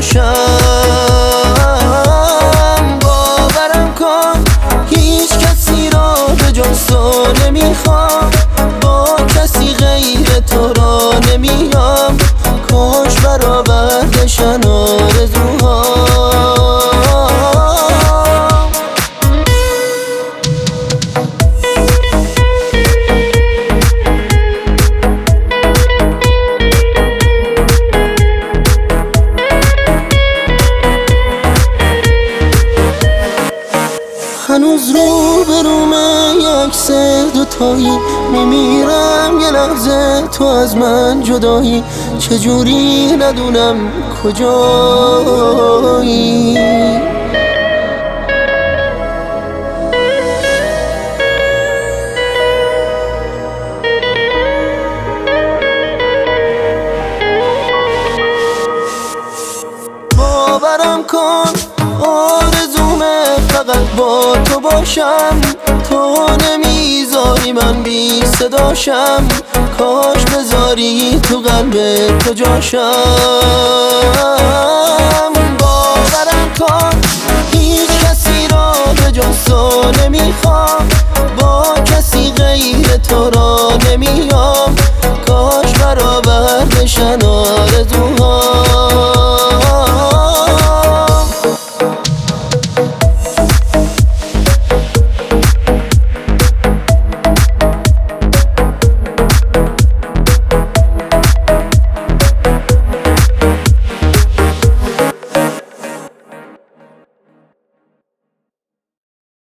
باشم. باورم کن هیچ کسی را به جز تو نمیخوام، با کسی غیر تو را نمیام، کاش برآوردشن آرزوهام. هنوز رو به رومه یک سه دوتایی، میمیرم یه لحظه تو از من جدایی، چجوری ندونم کجایی. باورم کن آرزومه فقط با تو باشم، تو نمیذاری من بی صداشم، کاش بذاری تو قلب تو جاشم. باورم کن هیچ کسی را به جز تو نمیخوام، با کسی غیر تو را